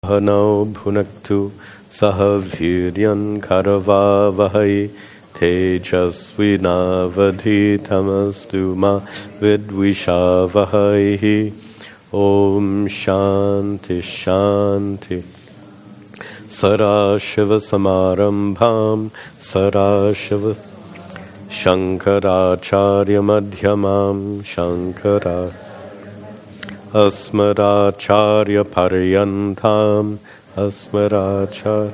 Hano bhunaktu sahaviryan karavavahai tejasvinavadhitamastu ma vidvishavahai. Om Shanti Shanti. Sarashiva Samarambham Sarashiva Shankaracharya Madhyamam Shankara Asmaracharya Paryantam Asmaracharya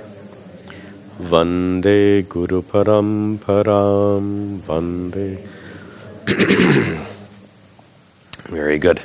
Vande Guru Paramparam Vande. Very good.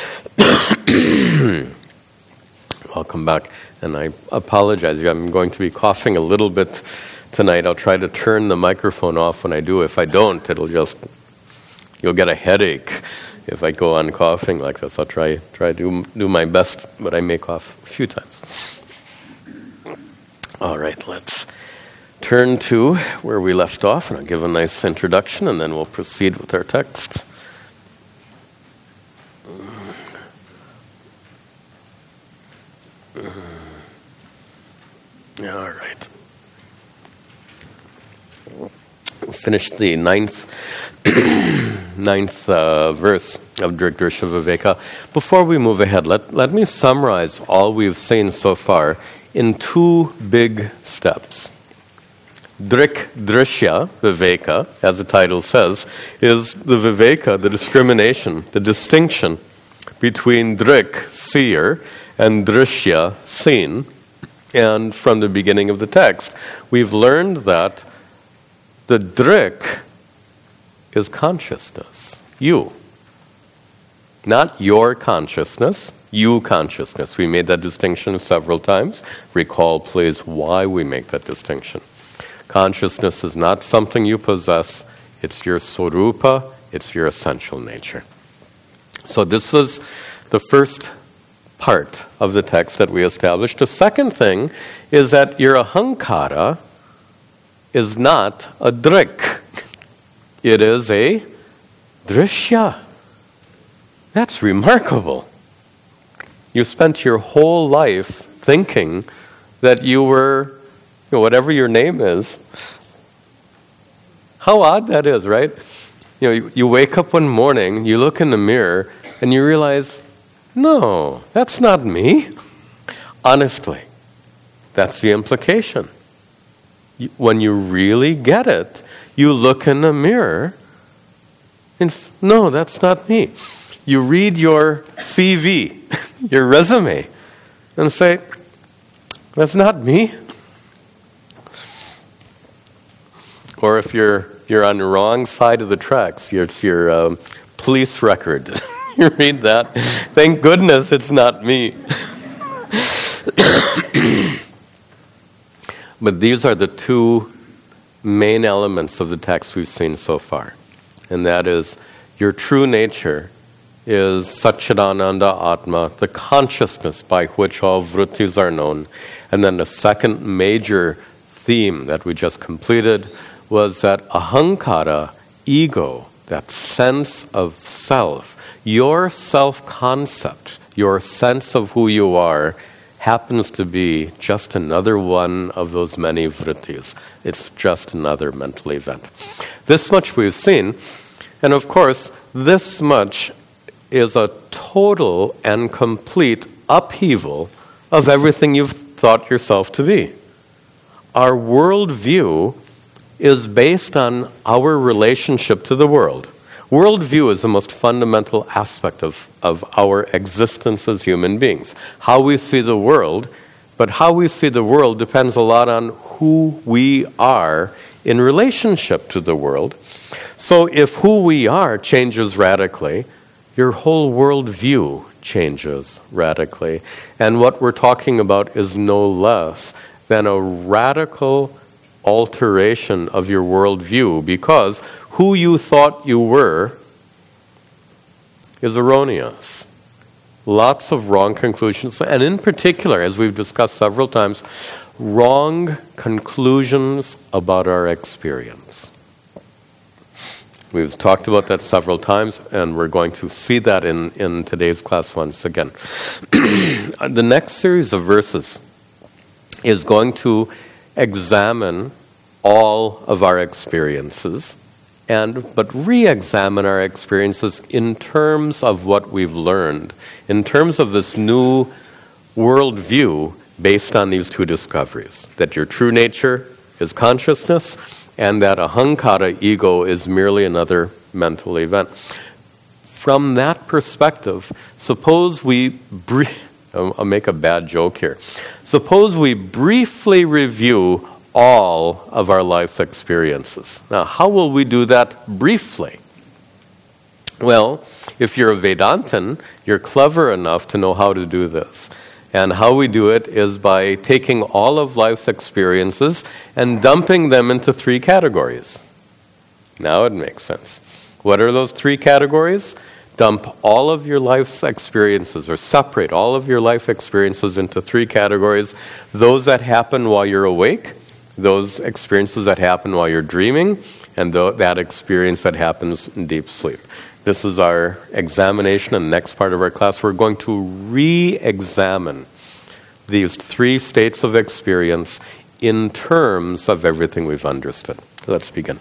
Welcome back. And I apologize. I'm going to be coughing a little bit tonight. I'll try to turn the microphone off when I do. If I don't, you'll get a headache if I go on coughing like this. I'll try to do my best, but I may cough a few times. All right, let's turn to where we left off, and I'll give a nice introduction, and then we'll proceed with our text. All right. Finished the ninth verse of Drik-Drisha Viveka. Before we move ahead, let me summarize all we've seen so far in two big steps. Drik-Drishya Viveka, as the title says, is the Viveka, the discrimination, the distinction between Drik, seer, and Drishya, seen. And from the beginning of the text, we've learned that the Drik is consciousness, you. Not your consciousness, you consciousness. We made that distinction several times. Recall, please, why we make that distinction. Consciousness is not something you possess. It's your swarupa, it's your essential nature. So this was the first part of the text that we established. The second thing is that your ahankara is not a drik. It is a drishya. That's remarkable. You spent your whole life thinking that you were, whatever your name is. How odd that is, right? You wake up one morning, you look in the mirror, and you realize, no, that's not me. Honestly, that's the implication. When you really get it, you look in the mirror and no, that's not me. You read your CV, your resume, and say, that's not me. Or if you're on the wrong side of the tracks, it's your police record. You read that. Thank goodness it's not me. But these are the two main elements of the text we've seen so far. And that is, your true nature is Satchidananda Atma, the consciousness by which all vrittis are known. And then the second major theme that we just completed was that ahankara, ego, that sense of self, your self-concept, your sense of who you are, happens to be just another one of those many vrittis. It's just another mental event. This much we've seen, and of course, this much is a total and complete upheaval of everything you've thought yourself to be. Our worldview is based on our relationship to the world. Worldview is the most fundamental aspect of our existence as human beings. How we see the world, but how we see the world depends a lot on who we are in relationship to the world. So if who we are changes radically, your whole worldview changes radically. And what we're talking about is no less than a radical alteration of your worldview, because who you thought you were is erroneous. Lots of wrong conclusions, and in particular, as we've discussed several times, wrong conclusions about our experience. We've talked about that several times, and we're going to see that in today's class once again. The next series of verses is going to examine all of our experiences, but re-examine our experiences in terms of what we've learned, in terms of this new worldview based on these two discoveries, that your true nature is consciousness, and that ahankara, ego, is merely another mental event. From that perspective, suppose we I'll make a bad joke here. Suppose we briefly review all of our life's experiences. Now, how will we do that briefly? Well, if you're a Vedantin, you're clever enough to know how to do this. And how we do it is by taking all of life's experiences and dumping them into 3 categories. Now it makes sense. What are those 3 categories? Dump all of your life's experiences, or separate all of your life experiences into 3 categories. Those that happen while you're awake, those experiences that happen while you're dreaming, and that experience that happens in deep sleep. This is our examination, and the next part of our class, we're going to re-examine these 3 states of experience in terms of everything we've understood. Let's begin.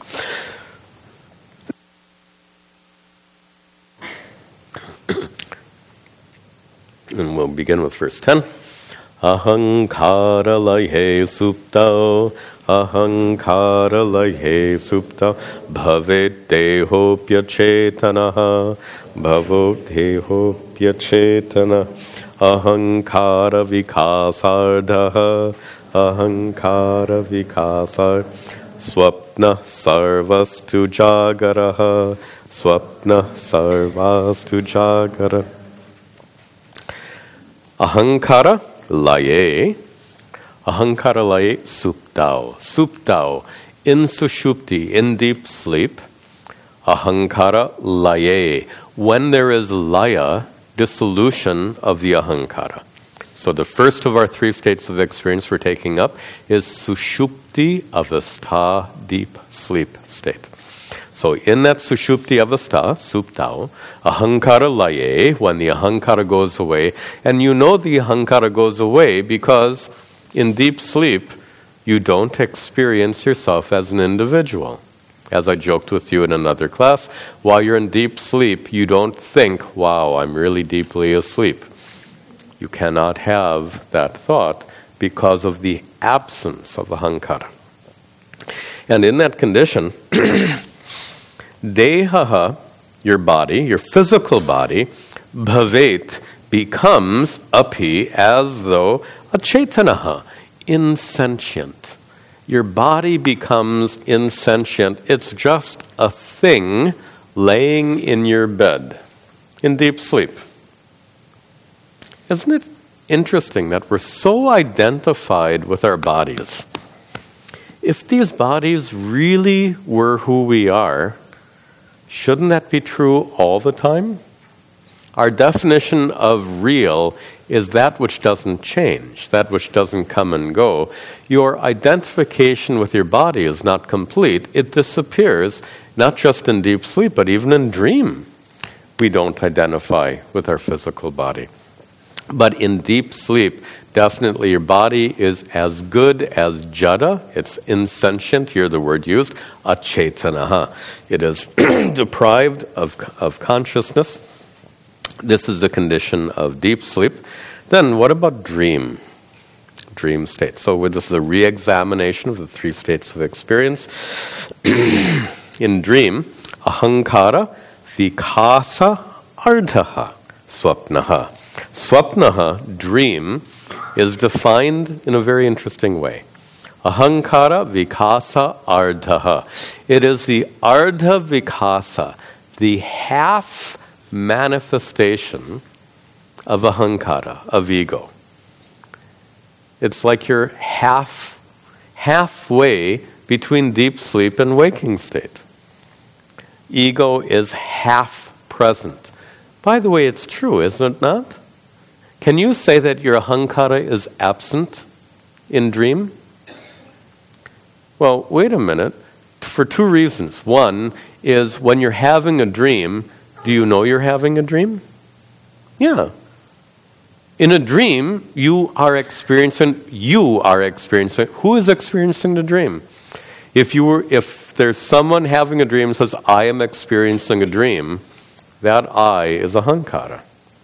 And we'll begin with verse 10. Ahankara laye supta, ahankara laye supta, bhavet dehopya chetanaha, bhavot dehopya chetana, ahankara vikasardha, ahankara vikasar, swapna sarvastu jagaraha, swapna sarvastu jagara. Ahankara laye, ahankara laye suptao. Suptao, in sushupti, in deep sleep. Ahankara laye, when there is laya, dissolution of the ahankara. So the first of our 3 states of experience we're taking up is sushupti avastha, deep sleep state. So in that sushupti avastha, suptao, ahankara laye, when the ahankara goes away, and you know the ahankara goes away because in deep sleep, you don't experience yourself as an individual. As I joked with you in another class, while you're in deep sleep, you don't think, wow, I'm really deeply asleep. You cannot have that thought because of the absence of ahankara. And in that condition, dehaha, your body, your physical body, bhavet, becomes api, as though achetanaha, insentient. Your body becomes insentient. It's just a thing laying in your bed in deep sleep. Isn't it interesting that we're so identified with our bodies? If these bodies really were who we are, shouldn't that be true all the time? Our definition of real is that which doesn't change, that which doesn't come and go. Your identification with your body is not complete. It disappears, not just in deep sleep, but even in dream. We don't identify with our physical body. But in deep sleep, definitely your body is as good as jada. It's insentient, here the word used, achetanaha. It is deprived of consciousness. This is a condition of deep sleep. Then what about dream? Dream state. So this is a re-examination of the 3 states of experience. In dream, ahankara vikasa ardhaha swapnaha. Swapnaha, dream, is defined in a very interesting way. Ahankara vikasa ardhaha. It is the ardha vikasa, the half manifestation of ahankara, of ego. It's like you're halfway between deep sleep and waking state. Ego is half present. By the way, it's true, isn't it not? Can you say that your ahankara is absent in dream? Well, wait a minute. for two reasons. One is when you're having a dream, do you know you're having a dream? Yeah. In a dream, you are experiencing, who is experiencing the dream? If there's someone having a dream that says, I am experiencing a dream, that I is ahankara.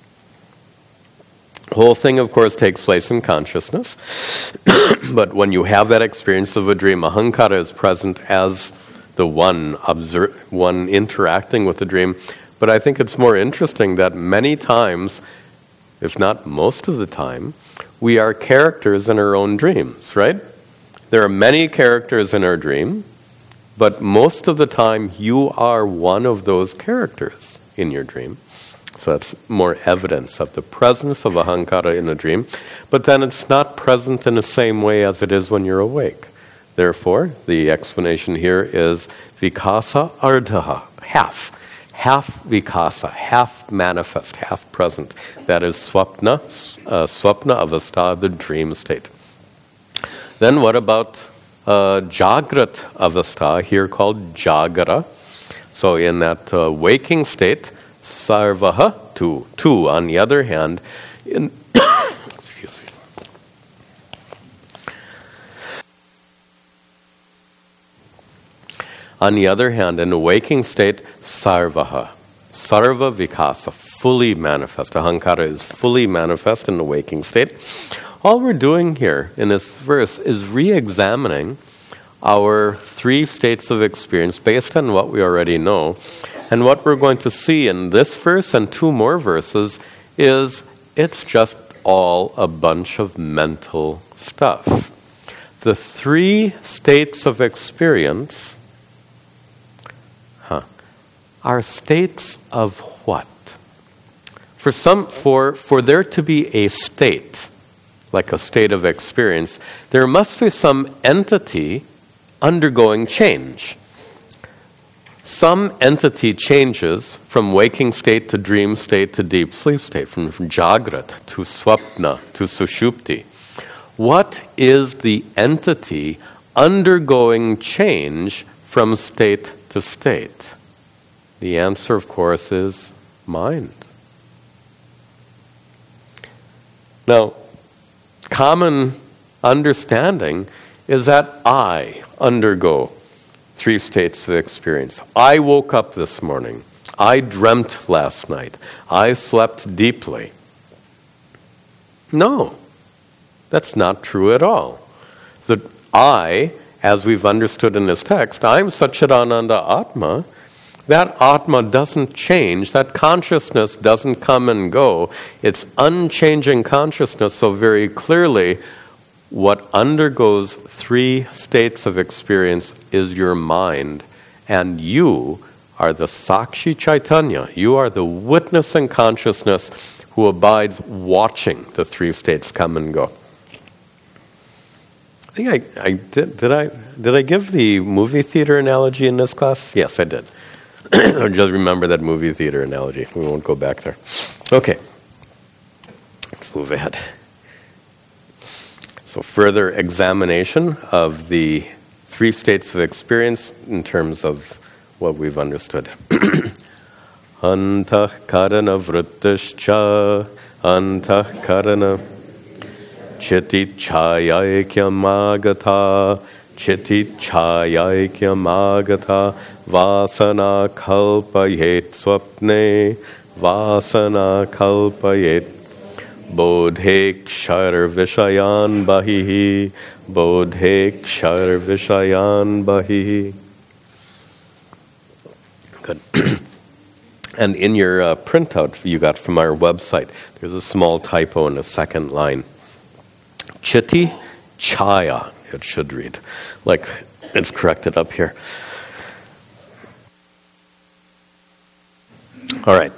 The whole thing, of course, takes place in consciousness. But when you have that experience of a dream, ahankara is present as the one interacting with the dream. But I think it's more interesting that many times, if not most of the time, we are characters in our own dreams, right? There are many characters in our dream, but most of the time you are one of those characters in your dream. So that's more evidence of the presence of ahankara in a dream. But then it's not present in the same way as it is when you're awake. Therefore, the explanation here is vikasa ardha, half. Half vikasa, half manifest, half present. That is swapna avastha, the dream state. Then what about jagrat avastha, here called jagara? So in that waking state, sarvaha, two. On the other hand, excuse me. On the other hand, in the waking state, sarvaha, sarva vikasa, fully manifest. Ahankara is fully manifest in the waking state. All we're doing here in this verse is re-examining our three states of experience based on what we already know. And what we're going to see in this verse and two more verses is it's just all a bunch of mental stuff. The three states of experience are states of what? For there to be a state, like a state of experience, there must be some entity undergoing change. Some entity changes from waking state to dream state to deep sleep state, from jagrat to swapna to sushupti. What is the entity undergoing change from state to state? The answer, of course, is mind. Now, common understanding is that I undergo three states of experience. I woke up this morning. I dreamt last night. I slept deeply. No, that's not true at all. The I, as we've understood in this text, I'm Satchidananda Atma. That Atma doesn't change. That consciousness doesn't come and go. It's unchanging consciousness. So very clearly, what undergoes three states of experience is your mind. And you are the Sakshi Chaitanya. You are the witnessing consciousness who abides watching the three states come and go. I think I did I give the movie theater analogy in this class? Yes, I did. Or just remember that movie theater analogy. We won't go back there. Okay. Let's move ahead. So further examination of the three states of experience in terms of what we've understood. Antah karana vrittascha, antah karana chiti chayaikya magata, chiti chayaikya magata, vasana kalpayet swapne, vasana kalpayet bodhek shar vishayan bahihi, bodhek shar vishayan bahihi. Good. And in your printout you got from our website, there's a small typo in the second line. Chiti chaya, it should read. Like it's corrected up here. All right.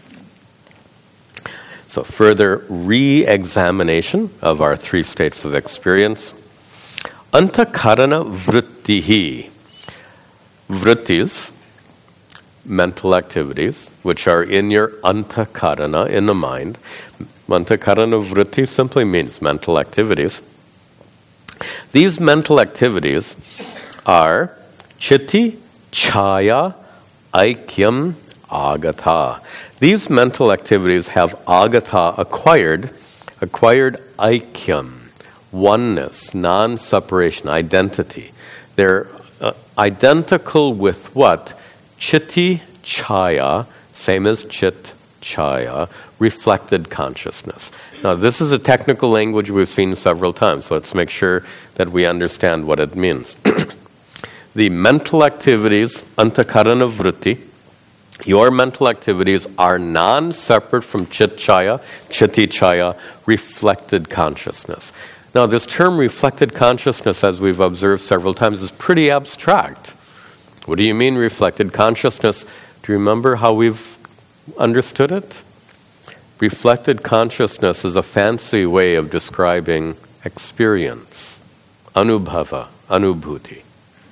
So further re-examination of our three states of experience. Antakarana vrittihi. Vrittis, mental activities, which are in your antakarana, in the mind. Antakarana vritti simply means mental activities. These mental activities are Chitti, Chaya, Aikyam, Agata. These mental activities have agata, acquired aikyam, oneness, non-separation, identity. They're identical with what? Chitti, Chaya, same as Chit, Chaya, reflected consciousness. Now, this is a technical language we've seen several times, so let's make sure that we understand what it means. The mental activities, antakarana vritti, your mental activities are non-separate from Chit Chaya, Chitti Chaya, reflected consciousness. Now, this term reflected consciousness, as we've observed several times, is pretty abstract. What do you mean reflected consciousness? Do you remember how we've understood it? Reflected consciousness is a fancy way of describing experience, anubhava, anubhuti.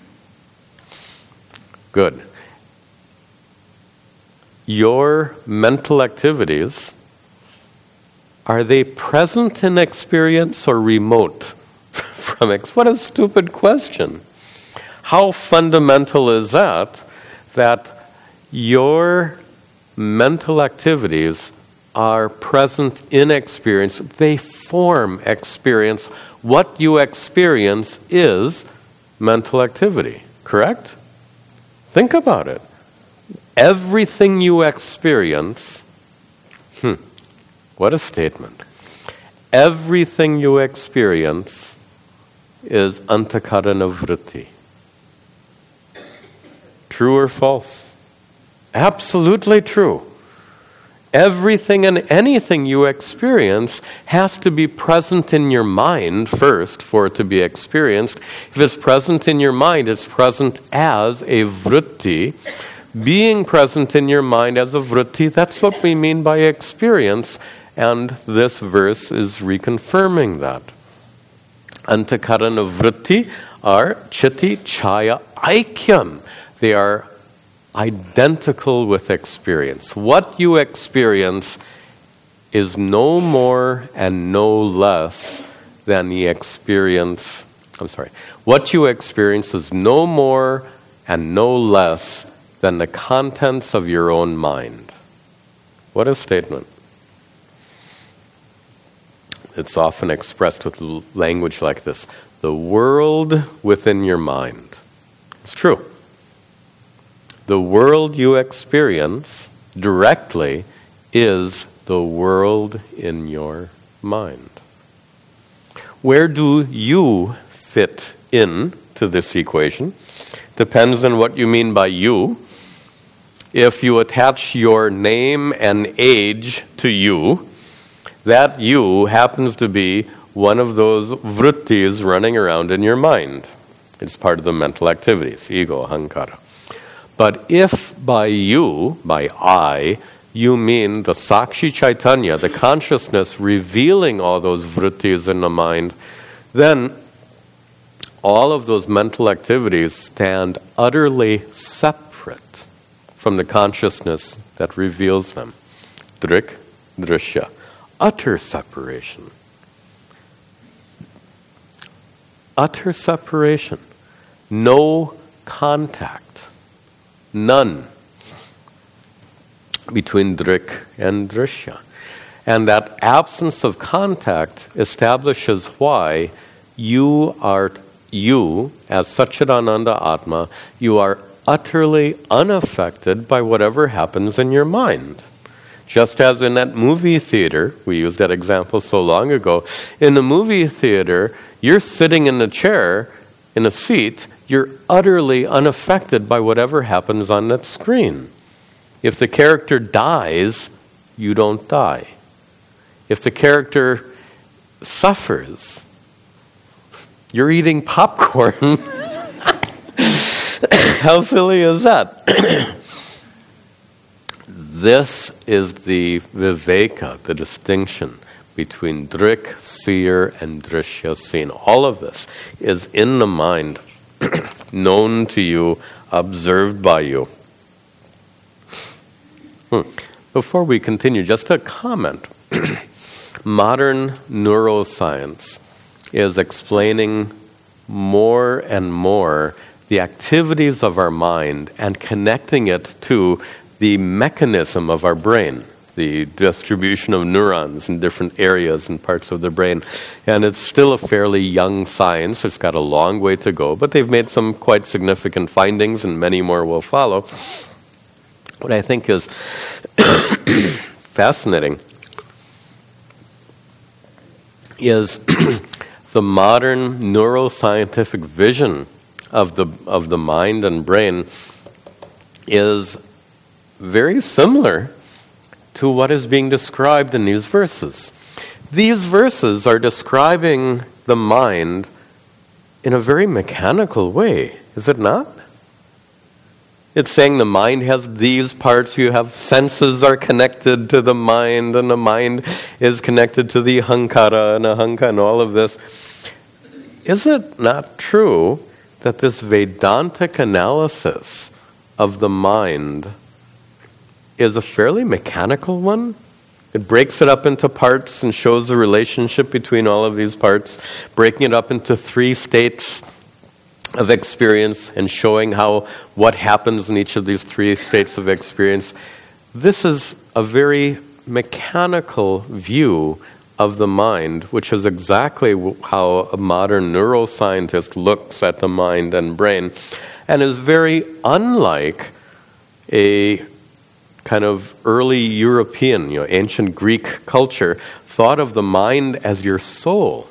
Good. Your mental activities, are they present in experience or remote from experience? What a stupid question. How fundamental is that your mental activities are present in experience? They form experience. What you experience is mental activity, correct? Think about it. Everything you experience, what a statement. Everything you experience is antakarana vritti. True or false? Absolutely true. Everything and anything you experience has to be present in your mind first for it to be experienced. If it's present in your mind, it's present as a vritti. Being present in your mind as a vritti, that's what we mean by experience. And this verse is reconfirming that. Antakarana vritti are chitti, chaya, aikyam. They are identical with experience. What you experience is no more and no less than the experience. What you experience is no more and no less than the contents of your own mind. What a statement. It's often expressed with language like this. The world within your mind. It's true. The world you experience directly is the world in your mind. Where do you fit in to this equation? Depends on what you mean by you. If you attach your name and age to you, that you happens to be one of those vrittis running around in your mind. It's part of the mental activities, ego, ahankara. But if by you, by I, you mean the Sakshi Chaitanya, the consciousness revealing all those vrittis in the mind, then all of those mental activities stand utterly separate from the consciousness that reveals them. Drik, drishya. Utter separation. Utter separation. No contact. None between drik and drishya. And that absence of contact establishes why you, as Satchidananda Atma, you are utterly unaffected by whatever happens in your mind. Just as in that movie theater, we used that example so long ago, in the movie theater, you're sitting in a chair, in a seat, you're utterly unaffected by whatever happens on that screen. If the character dies, you don't die. If the character suffers, you're eating popcorn. How silly is that? This is the viveka, the distinction between drik, seer, and drishya, seen. All of this is in the mind, known to you, observed by you. Before we continue, just a comment. Modern neuroscience is explaining more and more the activities of our mind and connecting it to the mechanism of our brain, the distribution of neurons in different areas and parts of the brain. And it's still a fairly young science. It's got a long way to go, but they've made some quite significant findings, and many more will follow. What I think is fascinating is the modern neuroscientific vision of the mind and brain is very similar to what is being described in these verses. These verses are describing the mind in a very mechanical way, is it not? It's saying the mind has these parts. You have senses are connected to the mind, and the mind is connected to the ahankara and ahanka and all of this. Is it not true that this Vedantic analysis of the mind is a fairly mechanical one? It breaks it up into parts and shows the relationship between all of these parts, breaking it up into 3 states of experience and showing what happens in each of these 3 states of experience. This is a very mechanical view of the mind, which is exactly how a modern neuroscientist looks at the mind and brain, and is very unlike a kind of early European, ancient Greek culture thought of the mind as your soul.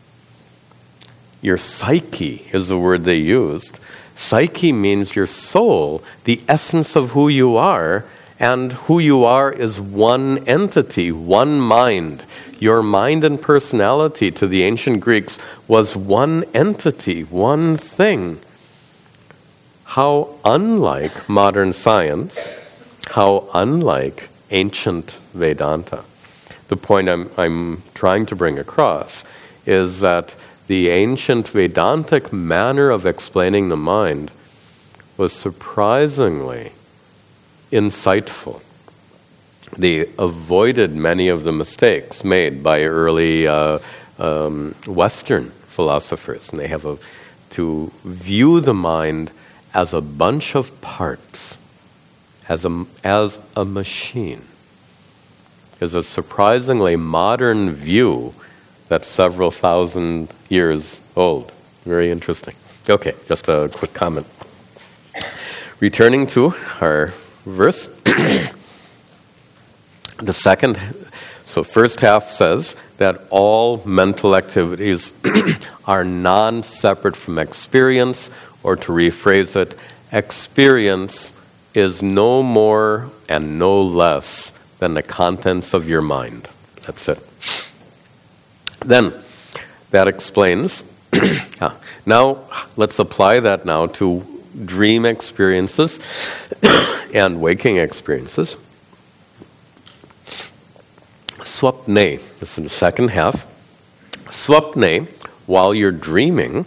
Your psyche is the word they used. Psyche means your soul, the essence of who you are, and who you are is one entity, one mind. Your mind and personality to the ancient Greeks was one entity, one thing. How unlike modern science, how unlike ancient Vedanta. The point I'm trying to bring across is that the ancient Vedantic manner of explaining the mind was surprisingly insightful. They avoided many of the mistakes made by early Western philosophers, and they have to view the mind as a bunch of parts, as a machine. Is a surprisingly modern view that's several thousand years old. Very interesting. Okay, just a quick comment. Returning to our verse. First half says that all mental activities are non-separate from experience, or to rephrase it, experience is no more and no less than the contents of your mind. That's it. Then, that explains. Now, let's apply that now to dream experiences and waking experiences. Swapne, this is the second half. Swapne, while you're dreaming,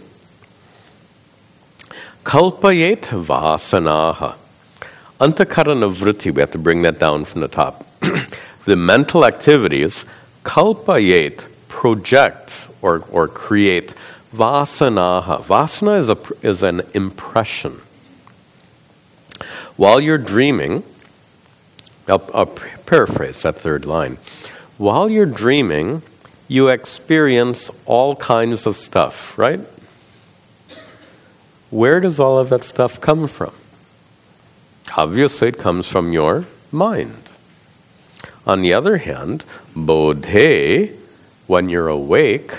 kalpayet vasanaha. Antakarana vritti, we have to bring that down from the top. The mental activities, kalpayet, project or create vasanaha. Vasana is an impression. While you're dreaming, I'll paraphrase that third line. While you're dreaming, you experience all kinds of stuff, right? Where does all of that stuff come from? Obviously, it comes from your mind. On the other hand, bodhe, when you're awake,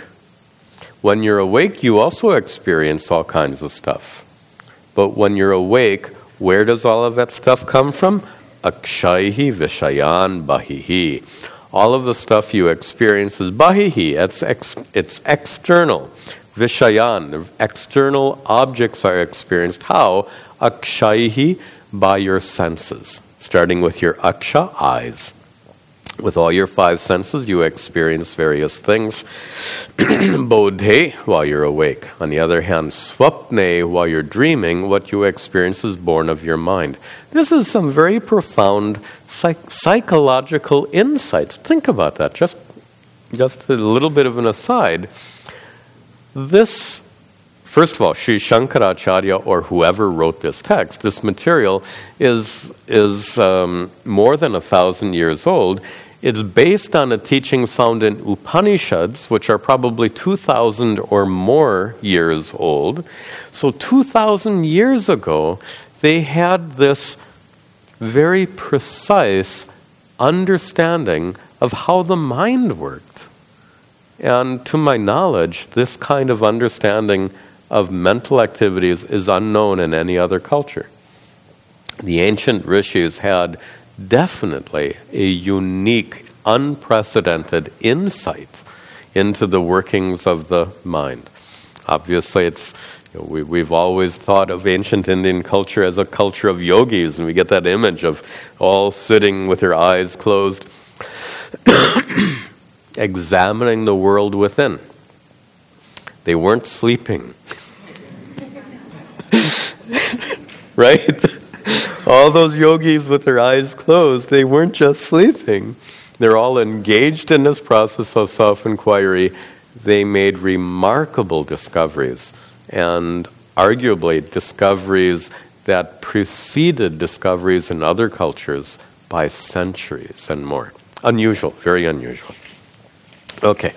you also experience all kinds of stuff. But when you're awake, where does all of that stuff come from? Akshaihi vishayan bahihi. All of the stuff you experience is bahihi. It's external. Vishayan, the external objects are experienced. How? Akshaihi, by your senses. Starting with your aksha, eyes. With all your 5 senses, you experience various things. Bodhe, while you're awake. On the other hand, swapne, while you're dreaming, what you experience is born of your mind. This is some very profound psychological insights. Think about that. Just a little bit of an aside. For first of all, Sri Shankaracharya, or whoever wrote this text, this material is more than 1,000 years old. It's based on the teachings found in Upanishads, which are probably 2,000 or more years old. So 2,000 years ago, they had this very precise understanding of how the mind worked. And to my knowledge, this kind of understanding of mental activities is unknown in any other culture. The ancient rishis had definitely a unique, unprecedented insight into the workings of the mind. Obviously, it's we've always thought of ancient Indian culture as a culture of yogis, and we get that image of all sitting with their eyes closed, examining the world within. They weren't sleeping. Right? All those yogis with their eyes closed, they weren't just sleeping. They're all engaged in this process of self-inquiry. They made remarkable discoveries, and arguably discoveries that preceded discoveries in other cultures by centuries and more. Unusual, very unusual. Okay.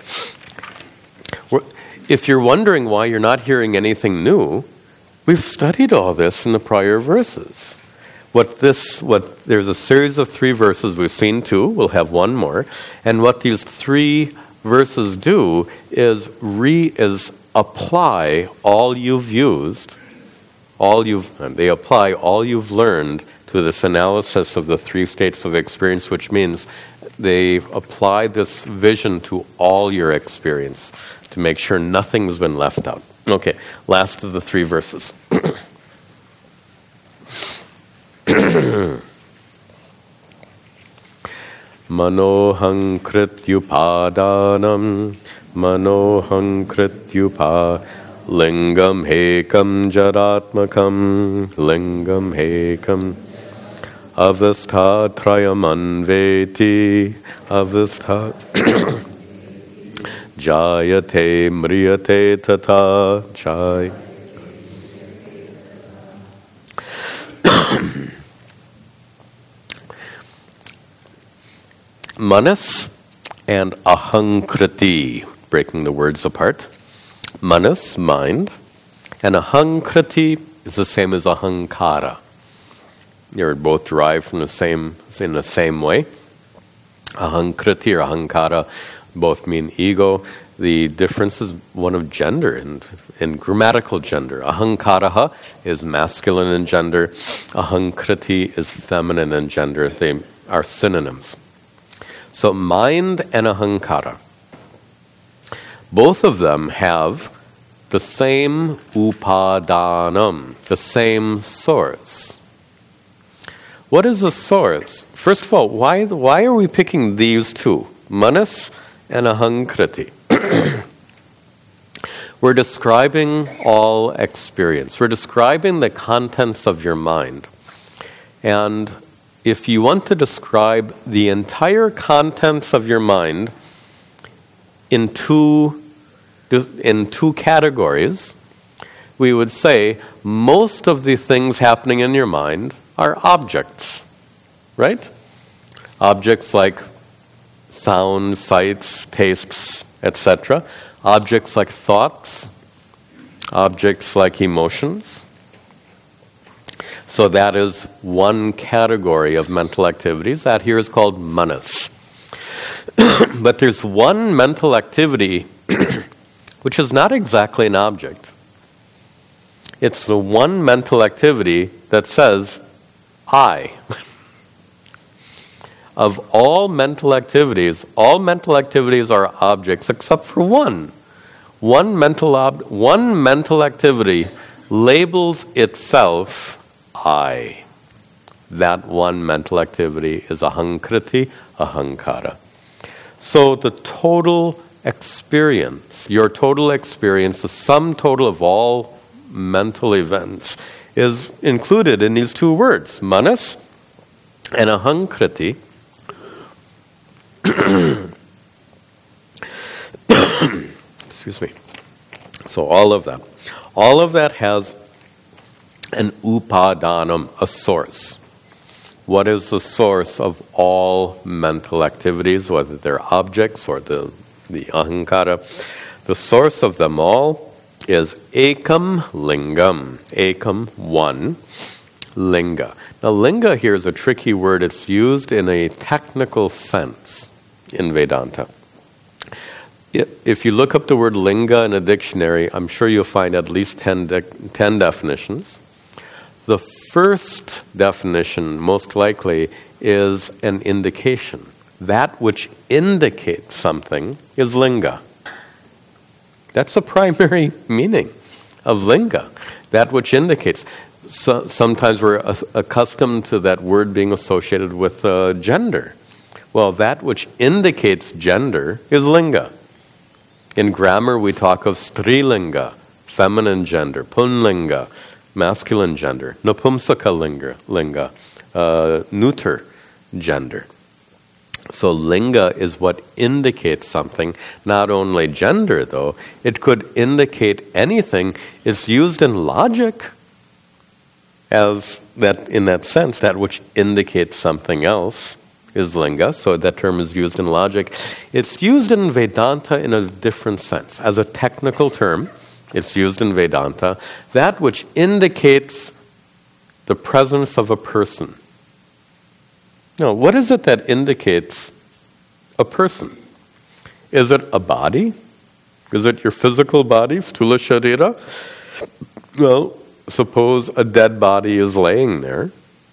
If you're wondering why you're not hearing anything new, we've studied all this in the prior verses. There's a series of 3 verses. We've seen 2. We'll have 1 more. And what these 3 verses do is apply all you've used, they apply all you've learned to this analysis of the 3 states of experience, which means they apply this vision to all your experience to make sure nothing's been left out. Okay, last of the 3 verses. Manohang krityupadanam manohang krityupa lingam hekam jaratmakam lingam hekam avasthatrayam anveti avasthat jayate mriyate tata jay. Manas and ahankriti, breaking the words apart. Manas, mind, and ahankriti is the same as ahankara. They're both derived from in the same way. Ahankriti or ahankara both mean ego. The difference is one of gender in grammatical gender. Ahankaraha is masculine in gender. Ahankriti is feminine in gender. They are synonyms. So mind and ahankara, both of them have the same upadanam, the same source. What is the source? First of all, why are we picking these 2, manas and ahankriti? We're describing all experience. We're describing the contents of your mind. And if you want to describe the entire contents of your mind in two categories, we would say most of the things happening in your mind are objects, right? Objects like sound, sights, tastes, etc. Objects like thoughts, objects like emotions. So that is one category of mental activities. That here is called manas. But there's one mental activity which is not exactly an object. It's the one mental activity that says, I. Of all mental activities are objects except for one. One mental activity labels itself I. That one mental activity is ahankriti, ahankara. So the total experience, your total experience, the sum total of all mental events is included in these 2 words, manas and ahankriti. Excuse me. So all of that. All of that has an upadanam, a source. What is the source of all mental activities, whether they're objects or the ahankara? The source of them all is ekam lingam. Ekam, one. Linga. Now, linga here is a tricky word. It's used in a technical sense in Vedanta. If you look up the word linga in a dictionary, I'm sure you'll find at least 10 definitions. The first definition, most likely, is an indication. That which indicates something is linga. That's the primary meaning of linga. That which indicates. So, sometimes we're accustomed to that word being associated with gender. Well, that which indicates gender is linga. In grammar, we talk of strilinga, feminine gender, punlinga, masculine gender, napumsaka linga, neuter gender. So linga is what indicates something, not only gender though, it could indicate anything. It's used in logic as that, in that sense, that which indicates something else is linga, so that term is used in logic. It's used in Vedanta in a different sense. As a technical term, it's used in Vedanta, that which indicates the presence of a person. Now, what is it that indicates a person? Is it a body? Is it your physical body, sthula sharira? Well, suppose a dead body is laying there.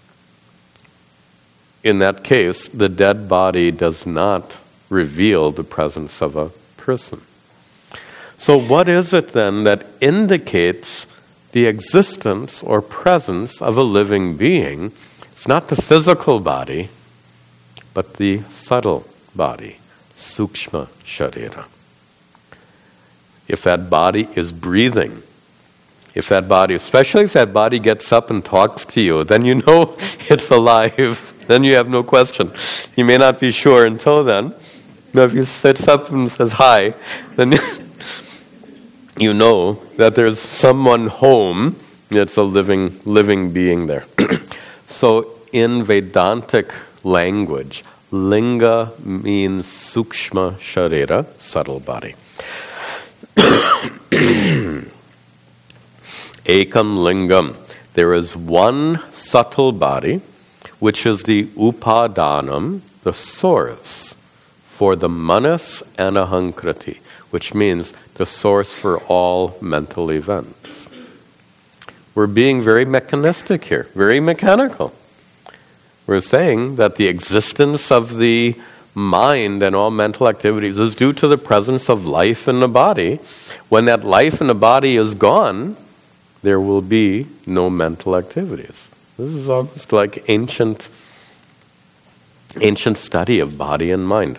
In that case, the dead body does not reveal the presence of a person. So what is it then that indicates the existence or presence of a living being? It's not the physical body, but the subtle body, sukshma sharira. If that body is breathing, if that body, especially if that body gets up and talks to you, then you know it's alive. Then you have no question. You may not be sure until then. But if he sits up and says hi, then you know that there's someone home that's a living being there. So in Vedantic language, linga means sukshma sharira, subtle body. Ekam lingam. There is one subtle body, which is the upadanam, the source for the manas and ahankriti, which means the source for all mental events. We're being very mechanistic here, very mechanical. We're saying that the existence of the mind and all mental activities is due to the presence of life in the body. When that life in the body is gone, there will be no mental activities. This is almost like ancient study of body and mind.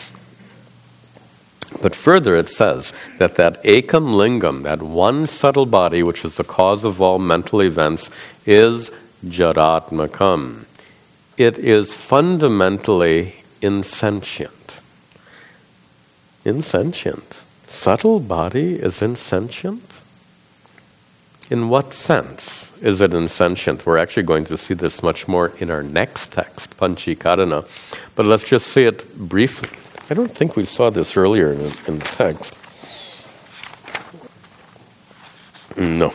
But further it says that ekam lingam, that one subtle body which is the cause of all mental events, is jaratmakam. It is fundamentally insentient. Insentient. Subtle body is insentient? In what sense is it insentient? We're actually going to see this much more in our next text, Panchikarana. But let's just see it briefly. I don't think we saw this earlier in the text. No.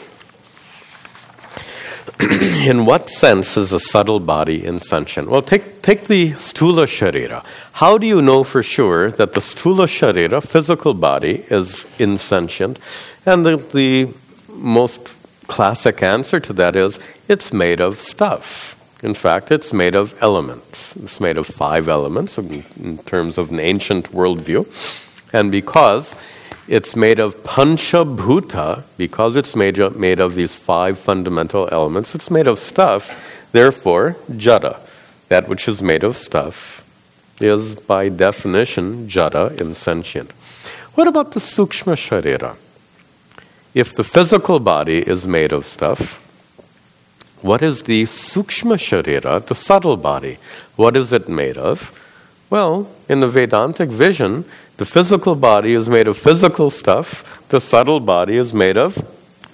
In what sense is a subtle body insentient? Well, take the sthula sharira. How do you know for sure that the sthula sharira, physical body, is insentient? And the most classic answer to that is it's made of stuff. In fact, it's made of elements. It's made of 5 elements in terms of an ancient worldview. And because it's made of panchabhuta, because it's made of these 5 fundamental elements, it's made of stuff. Therefore, jada, that which is made of stuff, is by definition jada, insentient. What about the sukshma sharira? If the physical body is made of stuff, what is the sukshma sharira, the subtle body? What is it made of? Well, in the Vedantic vision, the physical body is made of physical stuff, the subtle body is made of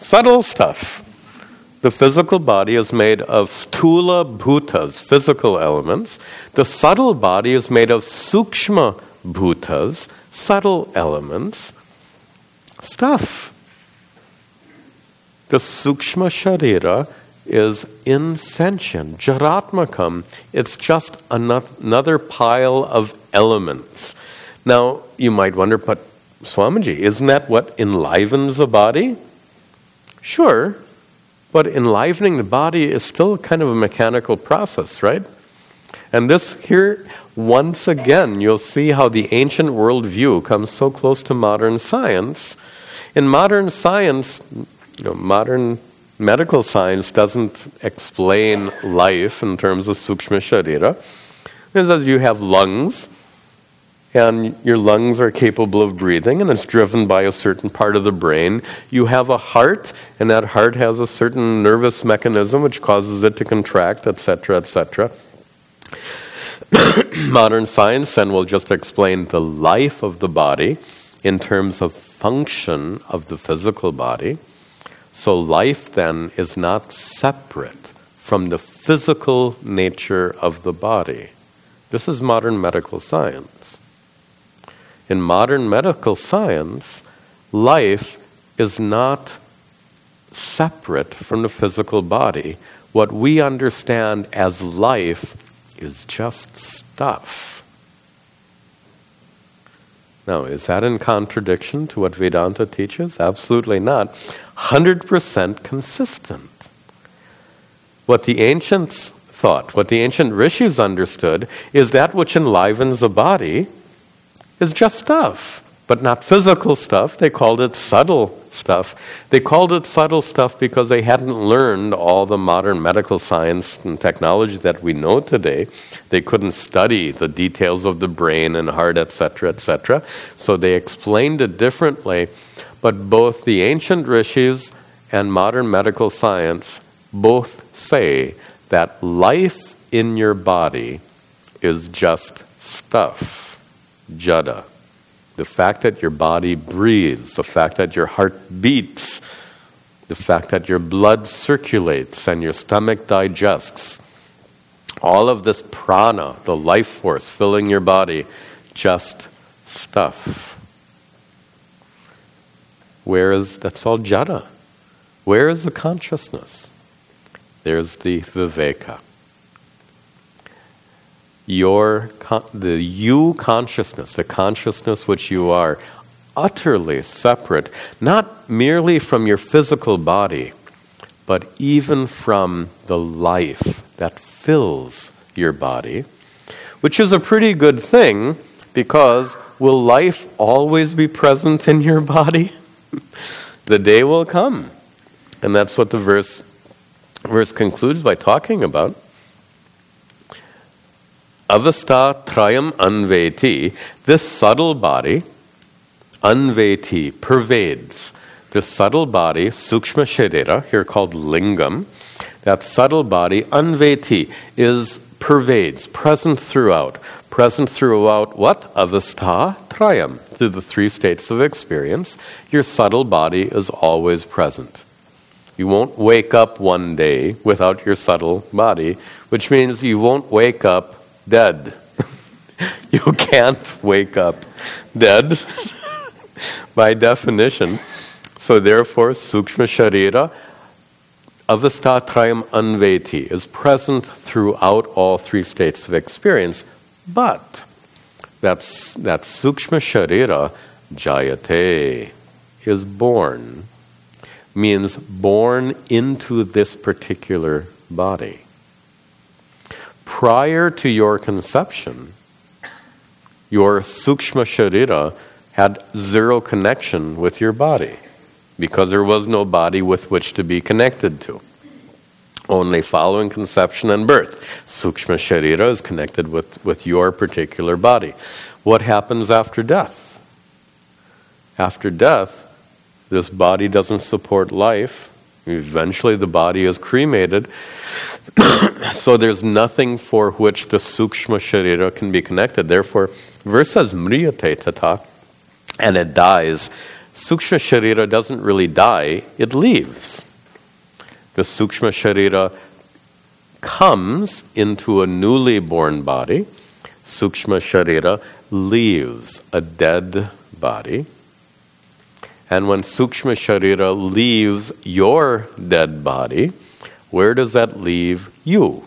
Subtle stuff. The physical body is made of stula bhutas, physical elements. The subtle body is made of sukshma bhutas, subtle elements. Stuff. The sukshma sharira is insentient, jaratmakam. It's just another pile of elements. Now, you might wonder, but Swamiji, isn't that what enlivens a body? Sure, but enlivening the body is still kind of a mechanical process, right? And this here, once again, you'll see how the ancient worldview comes so close to modern science. In modern science, modern medical science doesn't explain life in terms of sukshma sharira. It says you have lungs, and your lungs are capable of breathing, and it's driven by a certain part of the brain. You have a heart, and that heart has a certain nervous mechanism which causes it to contract, etc., etc. Modern science then will just explain the life of the body in terms of function of the physical body. So life then is not separate from the physical nature of the body. This is modern medical science. In modern medical science, life is not separate from the physical body. What we understand as life is just stuff. Now, is that in contradiction to what Vedanta teaches? Absolutely not. 100% consistent. What the ancients thought, what the ancient rishis understood, is that which enlivens a body is just stuff, but not physical stuff. They called it subtle stuff. They called it subtle stuff because they hadn't learned all the modern medical science and technology that we know today. They couldn't study the details of the brain and heart, etc., etc. So they explained it differently. But both the ancient rishis and modern medical science both say that life in your body is just stuff. Jada. The fact that your body breathes, the fact that your heart beats, the fact that your blood circulates and your stomach digests, all of this prana, the life force filling your body, just stuff. That's all jada. Where is the consciousness? There's the viveka. The you consciousness, the consciousness which you are, utterly separate, not merely from your physical body, but even from the life that fills your body, which is a pretty good thing, because will life always be present in your body? The day will come. And that's what the verse concludes by talking about. Avastha trayam anveti, this subtle body, anveti, pervades. This subtle body, sukshma sharira, here called lingam, that subtle body, anveti, pervades, present throughout. Present throughout what? Avastha trayam, through the three states of experience. Your subtle body is always present. You won't wake up one day without your subtle body, which means you won't wake up dead. You can't wake up dead by definition. So therefore, sukshma sharira, avastha trayam anveti, is present throughout all three states of experience. But that sukshma sharira, jayate, is born, means born into this particular body. Prior to your conception, your sukshma sharira had zero connection with your body, because there was no body with which to be connected to. Only following conception and birth, sukshma sharira is connected with your particular body. What happens after death? After death, this body doesn't support life. Eventually the body is cremated. So there's nothing for which the sukshma sharira can be connected. Therefore, verse says mriyate tata, and it dies. Sukshma Sharira doesn't really die, it leaves. The Sukshma Sharira comes into a newly born body. Sukshma Sharira leaves a dead body. And when Sukshma Sharira leaves your dead body, where does that leave you?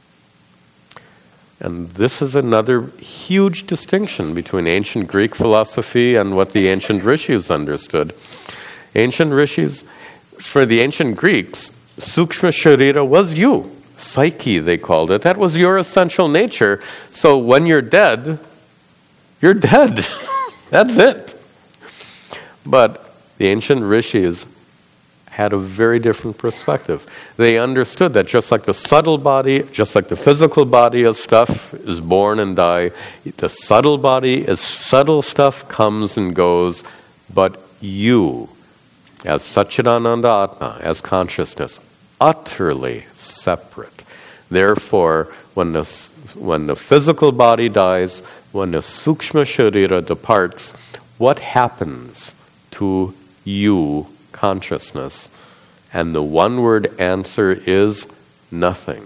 And this is another huge distinction between ancient Greek philosophy and what the ancient rishis understood. Ancient rishis, for the ancient Greeks, Sukshma Sharira was you. Psyche, they called it. That was your essential nature. So when you're dead, you're dead. That's it. But the ancient rishis had a very different perspective. They understood that just like the subtle body, just like the physical body of stuff is born and die, the subtle body is subtle stuff comes and goes, but you, as Satchidananda Atma, as consciousness, utterly separate. Therefore, when the physical body dies, when the Sukshma Sharira departs, what happens to you, consciousness? And the one-word answer is nothing.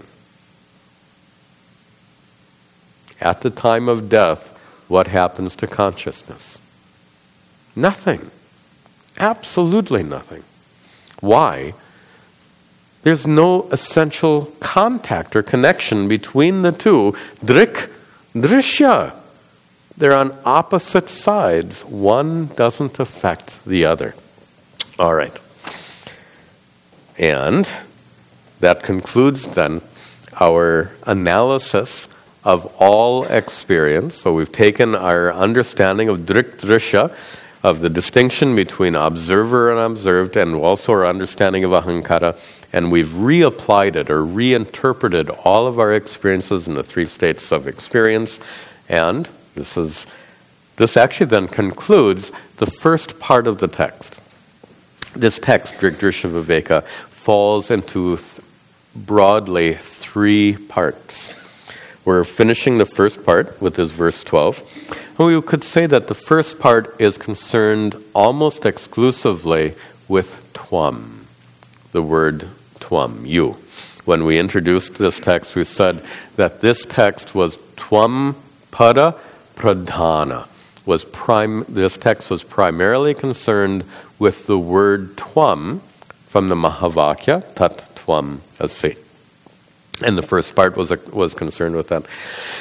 At the time of death, what happens to consciousness? Nothing. Absolutely nothing. Why? There's no essential contact or connection between the two. Drik, drishya. They're on opposite sides. One doesn't affect the other. All right. And that concludes then our analysis of all experience. So we've taken our understanding of drik drishya, of the distinction between observer and observed, and also our understanding of ahankara, and we've reapplied it or reinterpreted all of our experiences in the three states of experience. And this actually then concludes the first part of the text. This text, Drik Drishya Viveka, falls into broadly three parts. We're finishing the first part with this verse 12. And we could say that the first part is concerned almost exclusively with Twam, the word Twam, you. When we introduced this text, we said that this text was Twam Pada Pradhana. This text was primarily concerned with the word Twam from the Mahavakya, Tat Twam Asi. And the first part was concerned with that.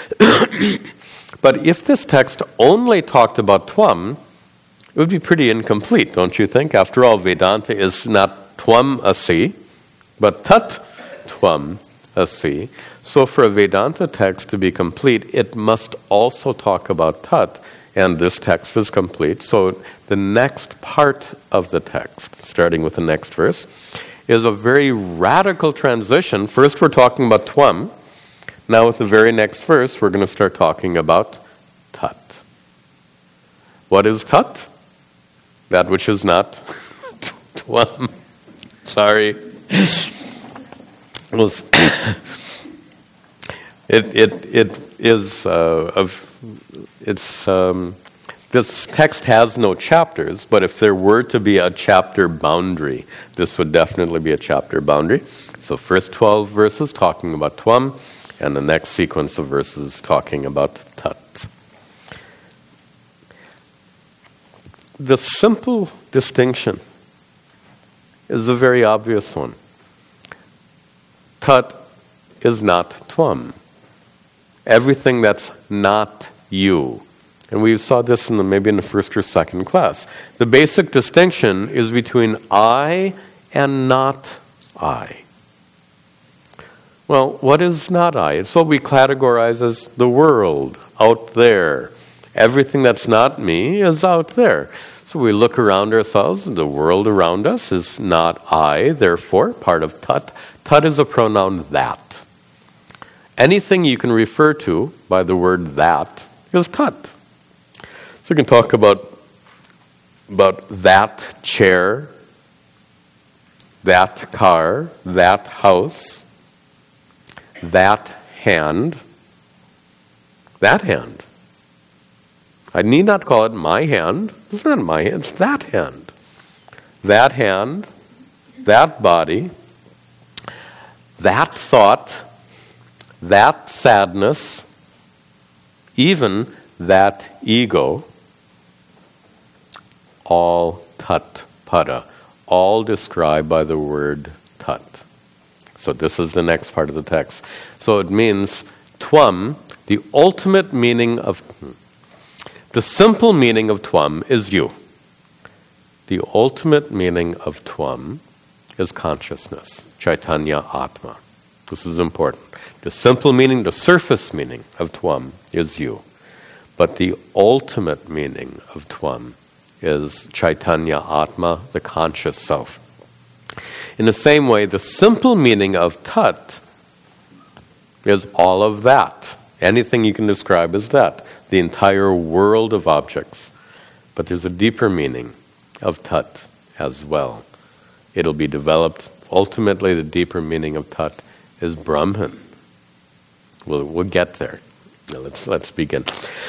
But if this text only talked about Twam, it would be pretty incomplete, don't you think? After all, Vedanta is not Twam Asi, but Tat Twam Asi. So for a Vedanta text to be complete, it must also talk about Tat, and this text is complete. So the next part of the text, starting with the next verse, is a very radical transition. First we're talking about Twam. Now with the very next verse, we're going to start talking about Tat. What is Tat? That which is not Twam. Sorry. This text has no chapters, but if there were to be a chapter boundary, this would definitely be a chapter boundary. So first 12 verses talking about Twam, and the next sequence of verses talking about Tat. The simple distinction is a very obvious one. Tat is not Twam. Everything that's not you. And we saw this maybe in the first or second class. The basic distinction is between I and not I. Well, what is not I? It's what we categorize as the world, out there. Everything that's not me is out there. So we look around ourselves, and the world around us is not I, therefore, part of Tat. Tat is a pronoun that. Anything you can refer to by the word that is Tat. So we can talk about that chair, that car, that house, that hand. That hand. I need not call it my hand. It's not my hand, it's that hand. that hand, that body, that thought, that sadness, even that ego, all tat pada, all described by the word tat. So this is the next part of the text. So it means tvam, the ultimate meaning of, the simple meaning of tvam is you. The ultimate meaning of tvam is consciousness, Chaitanya Atma. This is important. The simple meaning, the surface meaning of tvam is you. But the ultimate meaning of tvam is Chaitanya Atma, the conscious self. In the same way, the simple meaning of tat is all of that. Anything you can describe as that. The entire world of objects. But there's a deeper meaning of tat as well. It'll be developed. Ultimately, the deeper meaning of tat is Brahman. We'll get there. Now let's begin.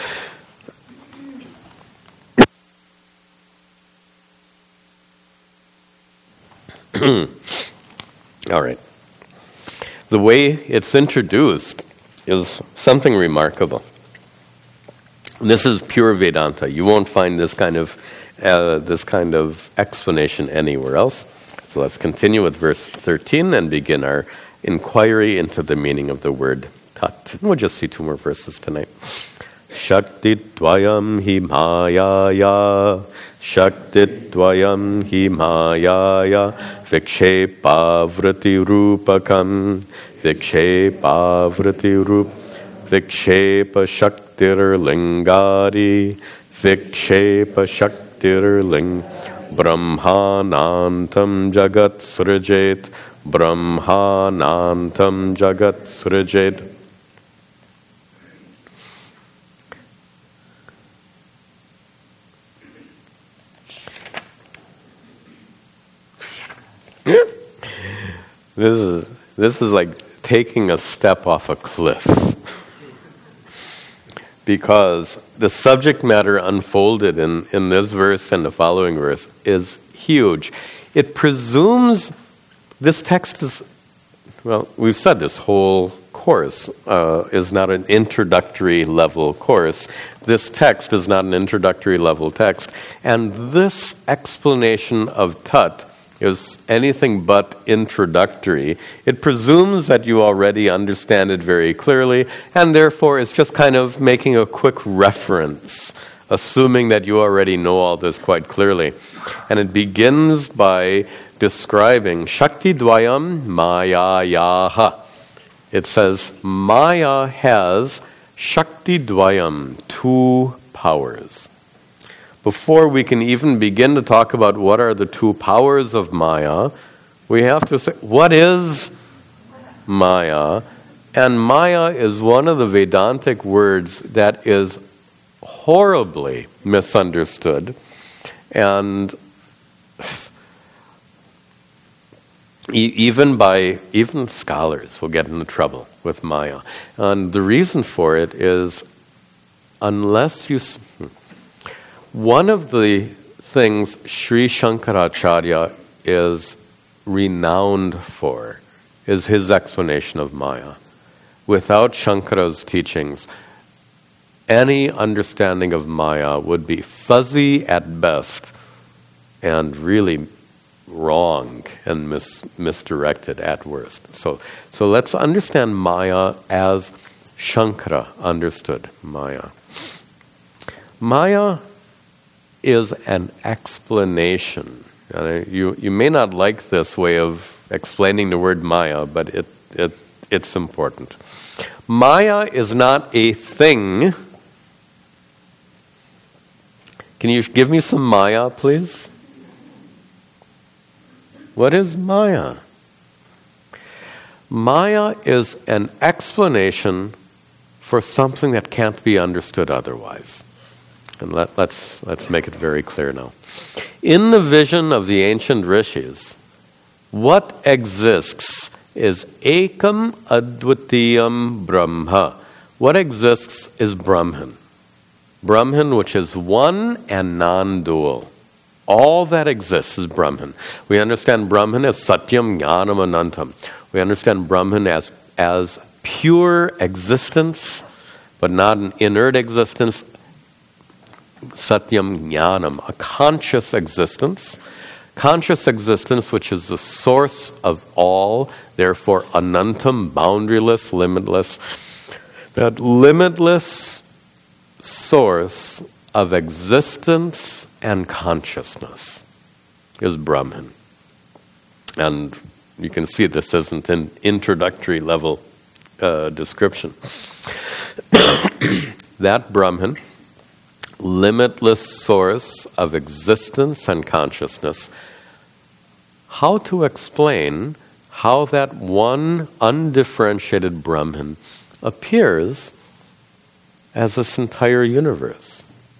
All right. The way it's introduced is something remarkable. This is pure Vedanta. You won't find this kind of explanation anywhere else. So let's continue with verse 13 and begin our inquiry into the meaning of the word tat. We'll just see 2 more verses tonight. Shakti dvayam hi mayaya, Shakti dvayam hi mayaya, Vikshepa vriti rupakam, Vikshepa vriti rup, Vikshepa shaktir lingari, Vikshepa shaktir ling, Brahmanantam jagat srijet, Brahmanantam jagat srijet. This is like taking a step off a cliff. Because the subject matter unfolded in this verse and the following verse is huge. It presumes this text is, well, we've said this whole course is not an introductory level course. This text is not an introductory level text. And this explanation of tat is anything but introductory. It presumes that you already understand it very clearly, and therefore it's just kind of making a quick reference, assuming that you already know all this quite clearly. And it begins by describing Shakti Dvayam Maya Yaha. It says, Maya has Shakti Dvayam, 2 powers. Before we can even begin to talk about what are the 2 powers of Maya, we have to say, what is Maya? And Maya is one of the Vedantic words that is horribly misunderstood. And even scholars will get into trouble with Maya. And the reason for it is, unless you... One of the things Sri Shankaracharya is renowned for is his explanation of Maya. Without Shankara's teachings, any understanding of Maya would be fuzzy at best and really wrong and misdirected at worst. So let's understand Maya as Shankara understood Maya. Maya is an explanation. You may not like this way of explaining the word Maya, but it's important. Maya is not a thing. Can you give me some Maya, please? What is Maya? Maya is an explanation for something that can't be understood otherwise. And let's make it very clear now. In the vision of the ancient rishis, what exists is ekam advitiyam brahma. What exists is Brahman. Brahman, which is one and non-dual. All that exists is Brahman. We understand Brahman as Satyam Jnanam Anantam. We understand Brahman as pure existence, but not an inert existence. Satyam Jnanam, a conscious existence. Conscious existence, which is the source of all, therefore Anantam, boundaryless, limitless. That limitless source of existence and consciousness is Brahman. And you can see this isn't an introductory level description. That Brahman, limitless source of existence and consciousness, how to explain how that one undifferentiated Brahman appears as this entire universe?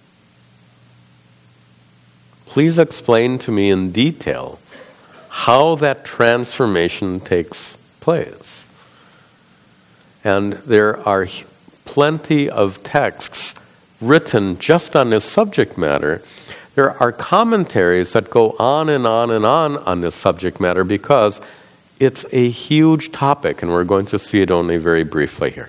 Please explain to me in detail how that transformation takes place. And there are plenty of texts written just on this subject matter. There are commentaries that go on and on and on this subject matter because it's a huge topic, and we're going to see it only very briefly here.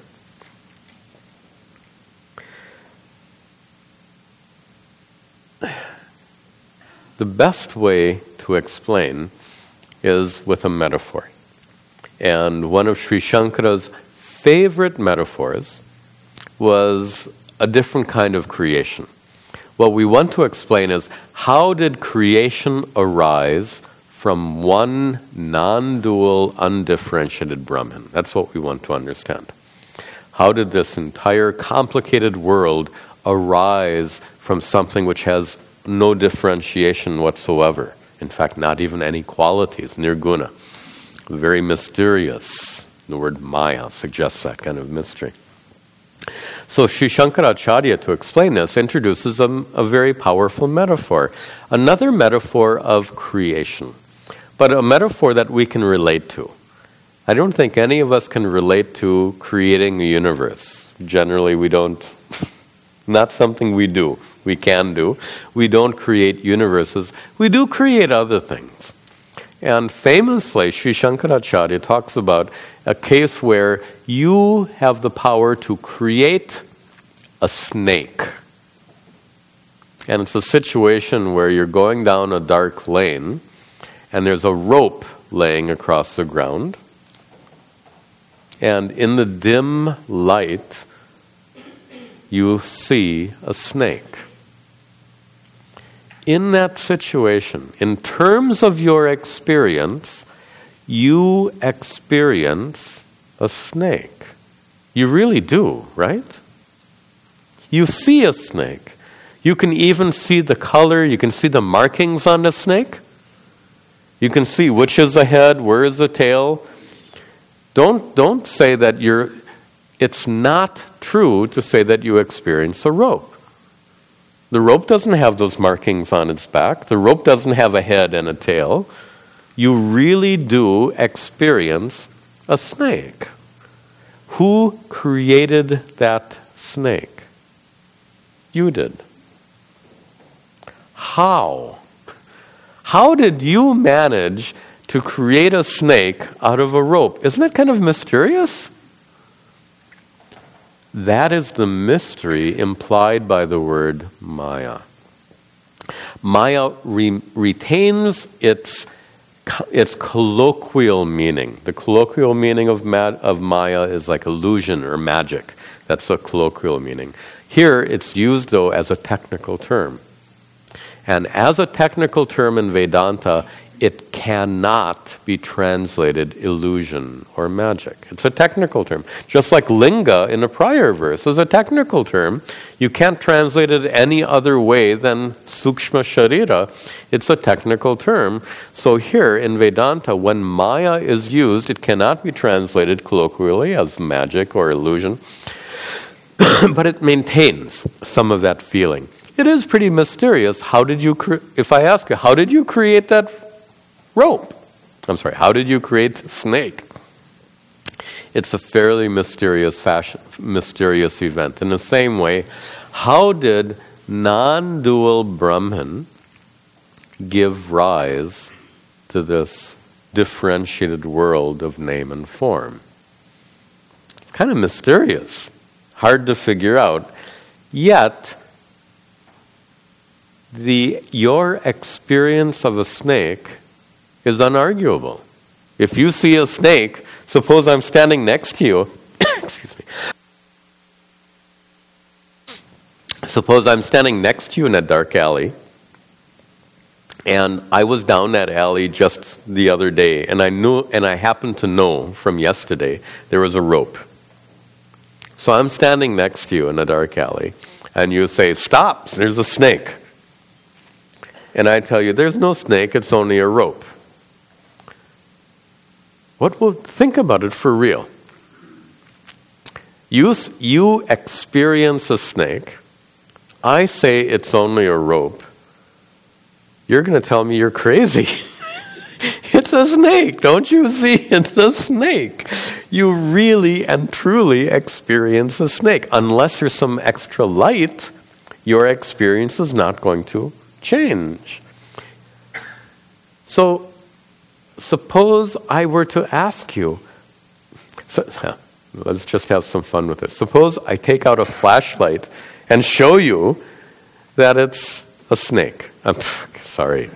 The best way to explain is with a metaphor. And one of Sri Shankara's favorite metaphors was a different kind of creation. What we want to explain is, how did creation arise from one non-dual, undifferentiated Brahman? That's what we want to understand. How did this entire complicated world arise from something which has no differentiation whatsoever? In fact, not even any qualities, nirguna. Very mysterious. The word Maya suggests that kind of mystery. So Sri Shankaracharya, to explain this, introduces a very powerful metaphor. Another metaphor of creation, but a metaphor that we can relate to. I don't think any of us can relate to creating a universe. Generally, we don't. Not something we do. We can do. We don't create universes. We do create other things. And famously, Sri Shankaracharya talks about a case where you have the power to create a snake. And it's a situation where you're going down a dark lane and there's a rope laying across the ground. And in the dim light, you see a snake. In that situation, in terms of your experience, you experience a snake. You really do, right? You see a snake. You can even see the color. You can see the markings on the snake. You can see which is the head, where is the tail. Don't say that it's not true to say that you experience a rope. The rope doesn't have those markings on its back. The rope doesn't have a head and a tail. You really do experience a snake. Who created that snake? You did. How? How did you manage to create a snake out of a rope? Isn't that kind of mysterious? That is the mystery implied by the word Maya. Maya retains its colloquial meaning. The colloquial meaning of Maya is like illusion or magic. That's the colloquial meaning. Here it's used, though, as a technical term. And as a technical term in Vedanta, it cannot be translated illusion or magic. It's a technical term. Just like linga in a prior verse is a technical term. You can't translate it any other way than sukshma sharira. It's a technical term. So here in Vedanta, when Maya is used, it cannot be translated colloquially as magic or illusion. But it maintains some of that feeling. It is pretty mysterious. If I ask you, how did you create that rope? How did you create the snake? It's a fairly mysterious event. In the same way, how did non-dual Brahman give rise to this differentiated world of name and form. Kind of mysterious, hard to figure out. Yet, your experience of a snake is unarguable. If you see a snake, suppose I'm standing next to you. Excuse me. Suppose I'm standing next to you in a dark alley, and I was down that alley just the other day, and I happened to know from yesterday there was a rope. So I'm standing next to you in a dark alley, and you say, "Stop, there's a snake." And I tell you, "There's no snake, it's only a rope." Think about it for real. You experience a snake. I say it's only a rope. You're going to tell me you're crazy. It's a snake. Don't you see? It's a snake. You really and truly experience a snake. Unless there's some extra light, your experience is not going to change. So, suppose I were to ask you, let's just have some fun with this. Suppose I take out a flashlight and show you that it's a snake. I'm sorry.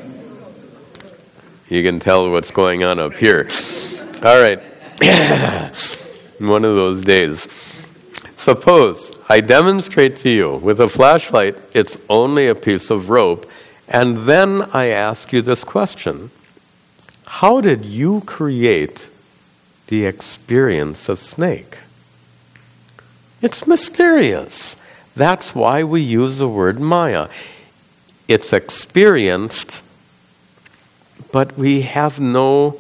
You can tell what's going on up here. All right. One of those days. Suppose I demonstrate to you with a flashlight it's only a piece of rope, and then I ask you this question. How did you create the experience of snake? It's mysterious. That's why we use the word Maya. It's experienced, but we have no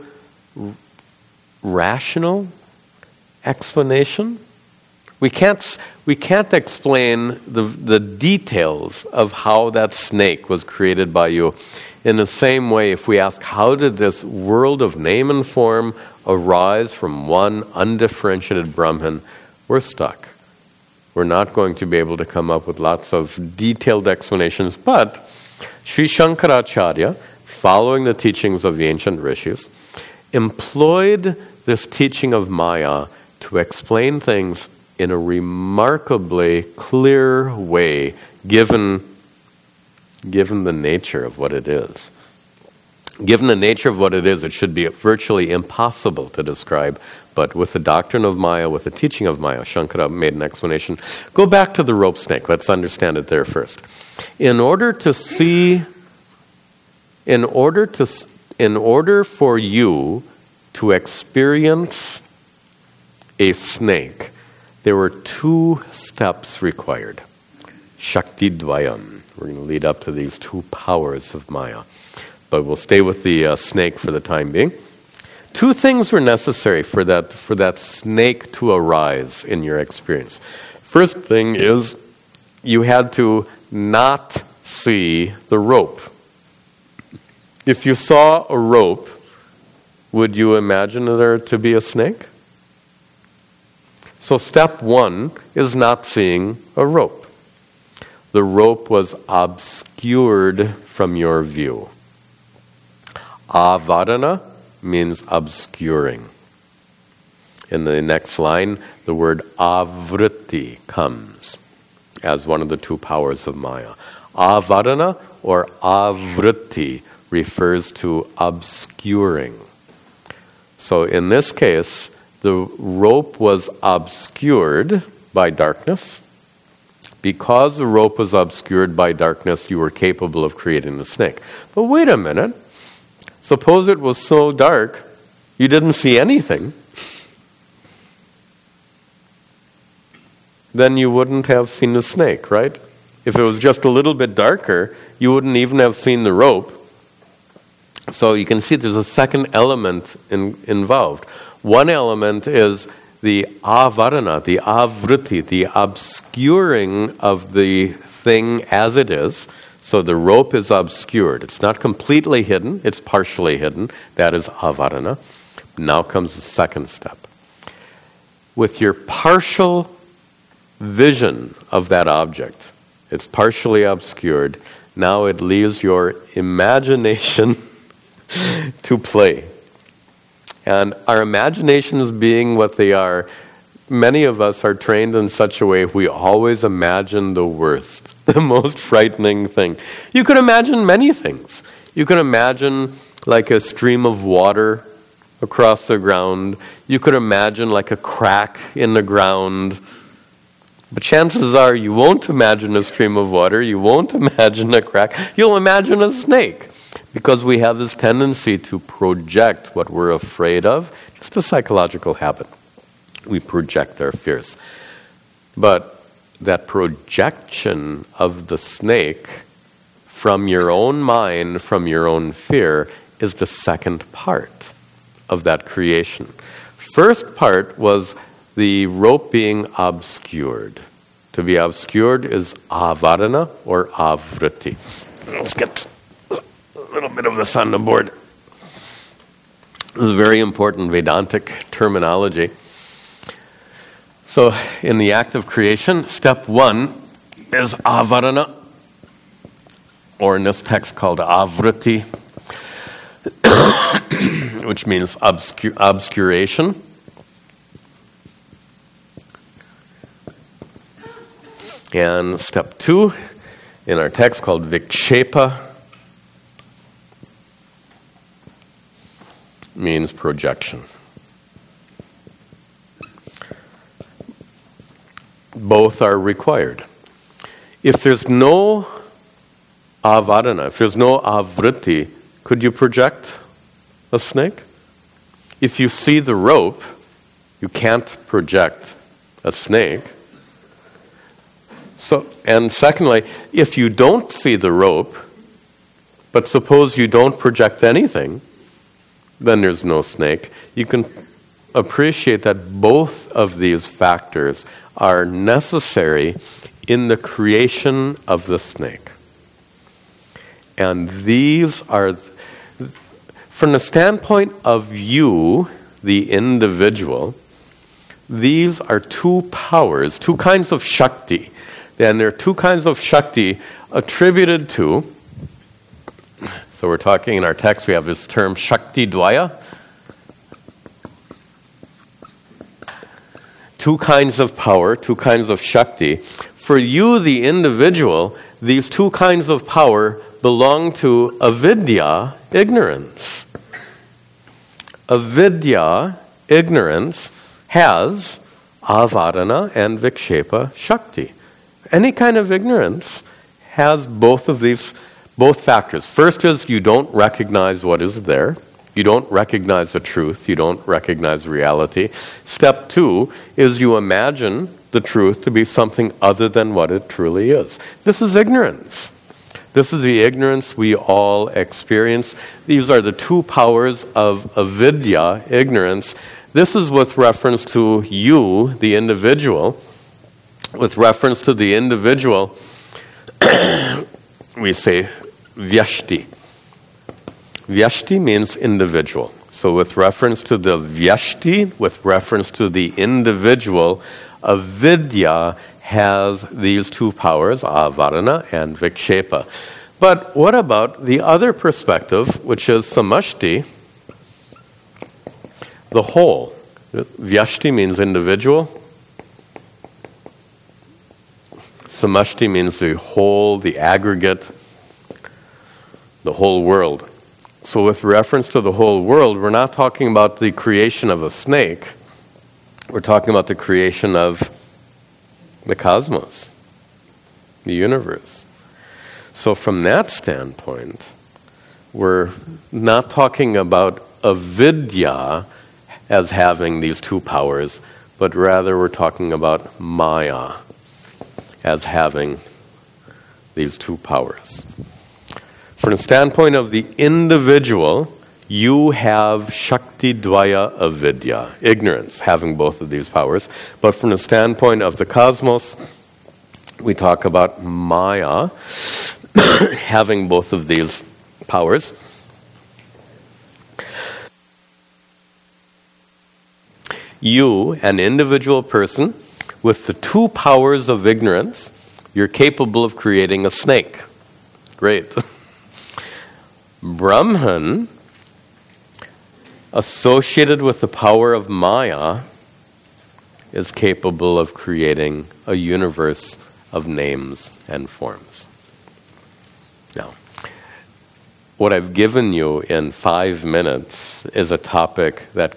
rational explanation. We can't explain the details of how that snake was created by you. In the same way, if we ask, how did this world of name and form arise from one undifferentiated Brahman, we're stuck. We're not going to be able to come up with lots of detailed explanations, but Sri Shankaracharya, following the teachings of the ancient rishis, employed this teaching of Maya to explain things in a remarkably clear way, given the nature of what it is. Given the nature of what it is, it should be virtually impossible to describe. But with the doctrine of Maya, with the teaching of Maya, Shankara made an explanation. Go back to the rope snake. Let's understand it there first. In order for you to experience a snake, there were 2 steps required. Shakti Dvayam. We're going to lead up to these 2 powers of Maya. But we'll stay with the snake for the time being. 2 things were necessary for that snake to arise in your experience. First thing is you had to not see the rope. If you saw a rope, would you imagine there to be a snake? So step 1 is not seeing a rope. The rope was obscured from your view. Avarana means obscuring. In the next line, the word avritti comes as one of the 2 powers of Maya. Avarana or avritti refers to obscuring. So in this case, the rope was obscured by darkness. Because the rope was obscured by darkness, you were capable of creating the snake. But wait a minute. Suppose it was so dark, you didn't see anything. Then you wouldn't have seen the snake, right? If it was just a little bit darker, you wouldn't even have seen the rope. So you can see there's a second element involved. One element is the avarana, the avritti, the obscuring of the thing as it is. So the rope is obscured. It's not completely hidden. It's partially hidden. That is avarana. Now comes the second step. With your partial vision of that object, it's partially obscured, Now it leaves your imagination to play. And our imaginations being what they are, many of us are trained in such a way we always imagine the worst, the most frightening thing. You can imagine many things. You can imagine like a stream of water across the ground. You could imagine like a crack in the ground. But chances are you won't imagine a stream of water. You won't imagine a crack. You'll imagine a snake. Because we have this tendency to project what we're afraid of. Just a psychological habit. We project our fears. But that projection of the snake from your own mind, from your own fear, is the second part of that creation. First part was the rope being obscured. To be obscured is avarana or avriti. Let's get a little bit of this on the board. This is a very important Vedantic terminology. So, in the act of creation, step one is avarana, or in this text called avriti, which means obscuration. And step two, in our text called vikshepa, means projection. Both are required. If there's no avarana, if there's no avriti, could you project a snake? If you see the rope, you can't project a snake. So, and secondly, if you don't see the rope, but suppose you don't project anything, then there's no snake. You can appreciate that both of these factors are necessary in the creation of the snake. And these are, from the standpoint of you, the individual, these are two powers, two kinds of Shakti. And there are two kinds of Shakti attributed to, so we're talking in our text, we have this term Shakti Dvaya. Two kinds of power, two kinds of Shakti. For you, the individual, these two kinds of power belong to avidya, ignorance. Avidya, ignorance, has avarana and vikshepa Shakti. Any kind of ignorance has both of these, both factors. First is you don't recognize what is there. You don't recognize the truth. You don't recognize reality. Step two is you imagine the truth to be something other than what it truly is. This is ignorance. This is the ignorance we all experience. These are the two powers of avidya, ignorance. This is with reference to you, the individual. With reference to the individual, we say vyashti. Vyashti means individual. So with reference to the vyashti, with reference to the individual, avidya has these two powers, avarana and vikshepa. But what about the other perspective, which is samashti, the whole? Vyashti means individual. Samashti means the whole, the aggregate, the whole world. So with reference to the whole world, we're not talking about the creation of a snake. We're talking about the creation of the cosmos, the universe. So from that standpoint, we're not talking about avidya as having these two powers, but rather we're talking about maya as having these two powers. From the standpoint of the individual, you have Shakti Dvaya Avidya, ignorance, having both of these powers. But from the standpoint of the cosmos, we talk about Maya having both of these powers. You, an individual person, with the two powers of ignorance, you're capable of creating a snake. Great. Brahman, associated with the power of Maya, is capable of creating a universe of names and forms. Now, what I've given you in 5 minutes is a topic that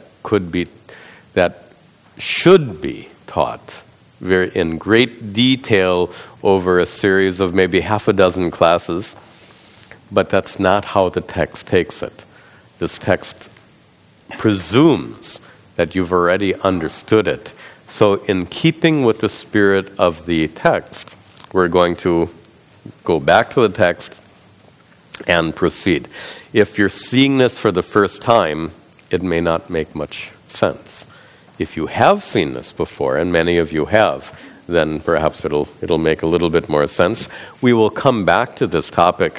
should be taught in great detail over a series of maybe half a dozen classes, but that's not how the text takes it. This text presumes that you've already understood it. So in keeping with the spirit of the text, we're going to go back to the text and proceed. If you're seeing this for the first time, it may not make much sense. If you have seen this before, and many of you have, then perhaps it'll make a little bit more sense. We will come back to this topic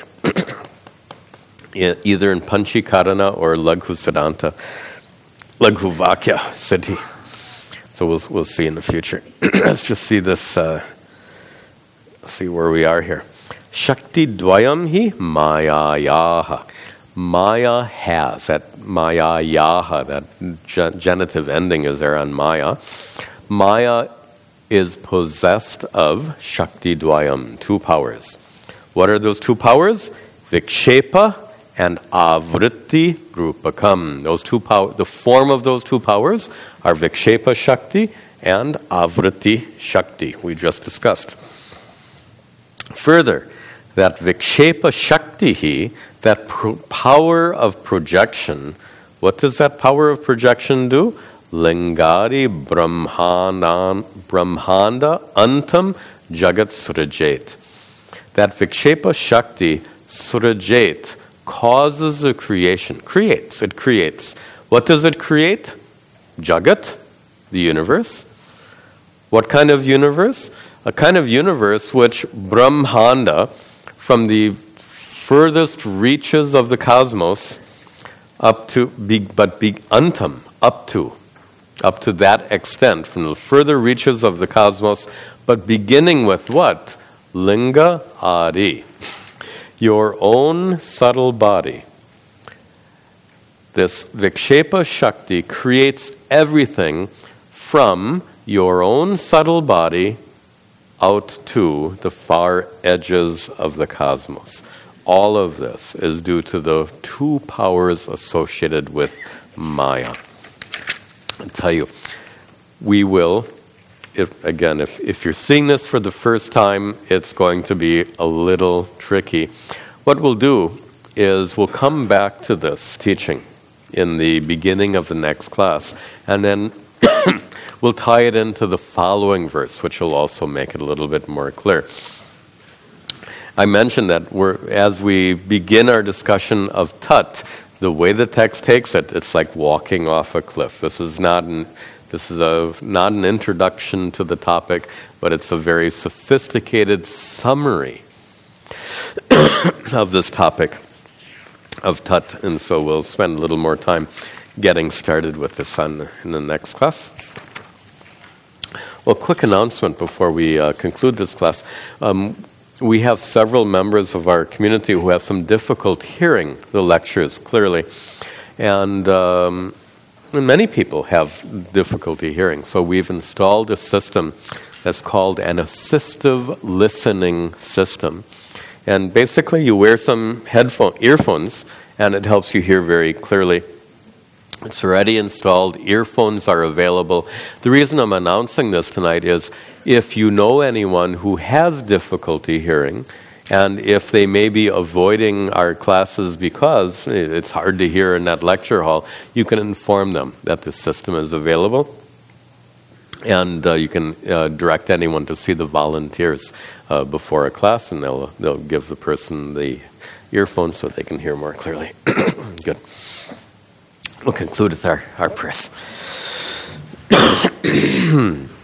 either in Panchikarana or Laghu Siddhanta, Laghu Vakya Siddhi. So we'll see in the future. Let's just see this. See where we are here. Shakti dvayam hi mayayaha. Maya has. That mayayaha, that genitive ending is there on Maya. Maya is possessed of Shakti dvayam, 2 powers. What are those 2 powers? Vikshepa and Avritti Rupakam. Those 2 the form of those 2 powers are Vikshepa Shakti and Avritti Shakti, we just discussed. Further, that Vikshepa Shakti, that power of projection, what does that power of projection do? Lingari Brahmanda Antam Jagat Surajat. That Vikshepa Shakti Surajat causes a creation. It creates. What does it create? Jagat, the universe. What kind of universe? A kind of universe which Brahmanda, from the furthest reaches of the cosmos, up to that extent, from the further reaches of the cosmos, but beginning with what? Linga Adi. Your own subtle body. This Vikshepa Shakti creates everything from your own subtle body out to the far edges of the cosmos. All of this is due to the 2 powers associated with Maya. I'll tell you, we will, if you're seeing this for the first time, it's going to be a little tricky. What we'll do is we'll come back to this teaching in the beginning of the next class, and then we'll tie it into the following verse, which will also make it a little bit more clear. I mentioned that as we begin our discussion of Tat, the way the text takes it, it's like walking off a cliff. This is not an introduction to the topic, but it's a very sophisticated summary of this topic of Tat. And so we'll spend a little more time getting started with this in the next class. Well, quick announcement before we conclude this class. We have several members of our community who have some difficulty hearing the lectures clearly. And many people have difficulty hearing. So we've installed a system that's called an assistive listening system. And basically you wear some earphones, and it helps you hear very clearly. It's already installed. Earphones are available. The reason I'm announcing this tonight is if you know anyone who has difficulty hearing, and if they may be avoiding our classes because it's hard to hear in that lecture hall, you can inform them that the system is available. And you can direct anyone to see the volunteers before a class, and they'll give the person the earphones so they can hear more clearly. Good. We'll conclude with our prayers.